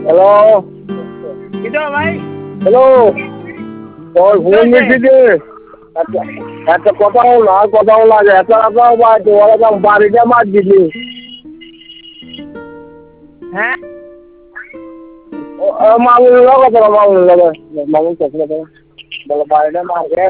Hello কি তো ভাই? হ্যালো তোর ফোন দিচ্ছি একটা কথাও না কথাও লাগে এত কথাও বাড়ছে ওরা তো বাড়িটা মার দিলি হ্যাঁ মামুন কথা না মামুন লাগে মামুন কথা বলো বাড়িটা মারবে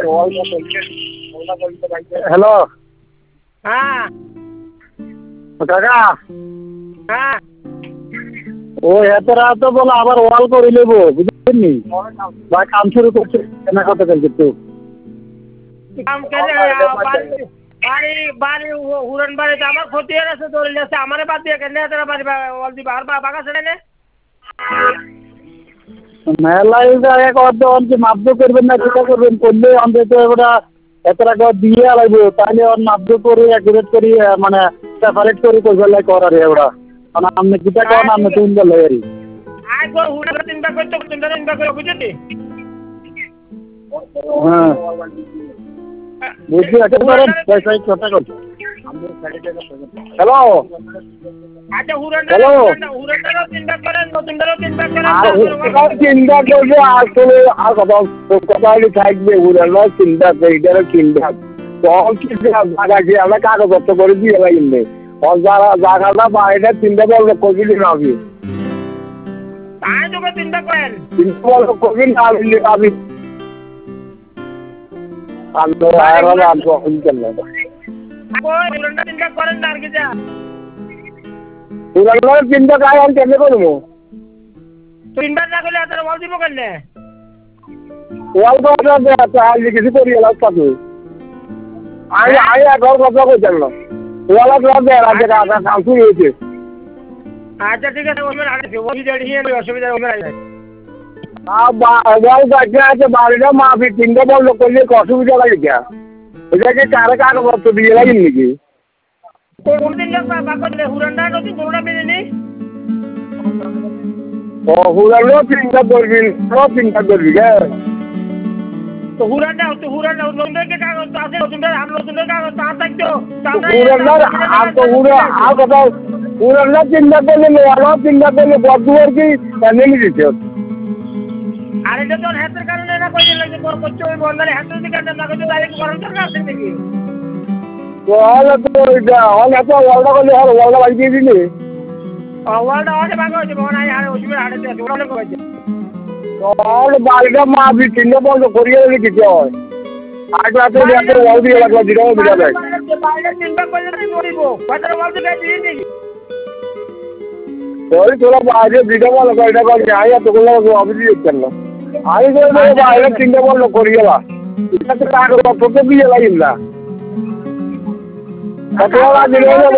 হ্যালো হ্যাঁ কাকা হ্যাঁ ও এত রাত বলে আবার ওয়াল করে নেবো বুঝলি বা কাম শুরু করছে কেনা কথা কিন্তু কাম করে বাড়ি বাড়ি উড়ন বাড়িতে আমার ক্ষতি হয়ে গেছে দৌড়ে যাচ্ছে আমারে বাদ দিয়ে কেন তারা বাড়ি বল দিবা আর বাগা ছেড়ে নে মেলায় এক অর্ধ অঞ্চে মাপদ করবেন না যেটা করবেন করলে অন্তত ওটা এত টাকা দিয়ে লাগবে তাহলে ওর মাপদ করে অ্যাকুরেট করি মানে সেপারেট করে করবে করার ওরা মানে আপনি যেটা করেন আপনি তুমি বলে এরি আজ হুড়ে চিন্তা করতে চিন্তা করে বুঝলি হ্যাঁ বুঝলি একটা করেন পয়সা কথা করছি হ্যালো আচ্ছা হ্যালো হুড়াটারও চিন্তা করেন নতুনটারও চিন্তা করেন আর চিন্তা করবে আসলে আর কথা থাকবে উড়ানো চিন্তা এইটারও চিন্তা তখন কি জায়গাকে আমরা কাগজপত্র করে দিয়ে লাগবে যারা জায়গাটা বাইরে চিন্তা করলে কবিলি নাবি তাই তোকে চিন্তা করেন চিন্তা করলে কবিল নাবি আমি চিন্তা করেন না আর কি যা উড়ানোর চিন্তা কাজ আমি কেন করবো চিন্তা না করলে এত বল দিব কেন ওয়াল করে কিছু করি এলাম সাথে আমি এখন কথা বলছেন না ওয়ালা কাম শুরু হয়েছে আচ্ছা ঠিক আছে ওমের আগে ওই দাঁড়িয়ে অসুবিধা ওমের আগে বল গাছে আছে বাড়িটা মাফি তিনটা বন্ধ করলে অসুবিধা লাগে কে এটাকে কারে কাগজপত্র দিয়ে লাগেন নাকি কোন দিন হুরানটা নতুন কোনটা পেয়ে নি ও হুরানো চিন্তা করবি চিন্তা করবি কে তো হুরানটা নতুনকে কাগজ আছে নতুনটা আর নতুনটা কাগজ তা থাকতো হুরানোর আর তো আর কথা হুরানো চিন্তা করলে লোয়ানো চিন্তা করলে বদুয়ার কি নেমে দিচ্ছে আর এটা তো হাতের কারণে না কই লাগে করতে ওই বন্দারে হাতের দিকে না কইতে ডাইরেক্ট করার দরকার আছে নাকি হলে তো এটা হলে তো ওয়ালটা করলে হলো ওয়ালটা লাগিয়ে দিলি ওয়ালটা অনেক ভাগ হয়েছে মনে হয় আর ওষুধের হাড়ে আছে ওটা অনেক হয়েছে তাহলে বাড়িটা মাফি তিনটা বন্ধ করিয়ে দিলে কিছু হয় আগ রাতে ওয়াল দিয়ে লাগলো দিটাও দিটা দেয় বাইরে চিন্তা করলে আমি মরিব কয়টা ওয়াল দিয়ে দিয়ে দিই ওই তোরা বাইরে দিটা বলো কয়টা করে আই এতগুলো অফিসে যেতেন না আমি তো বাইরে তিনটা বন্ধ করিয়ে বা এটা তো কাগজপত্র তো দিয়ে লাগিন না কত দিলে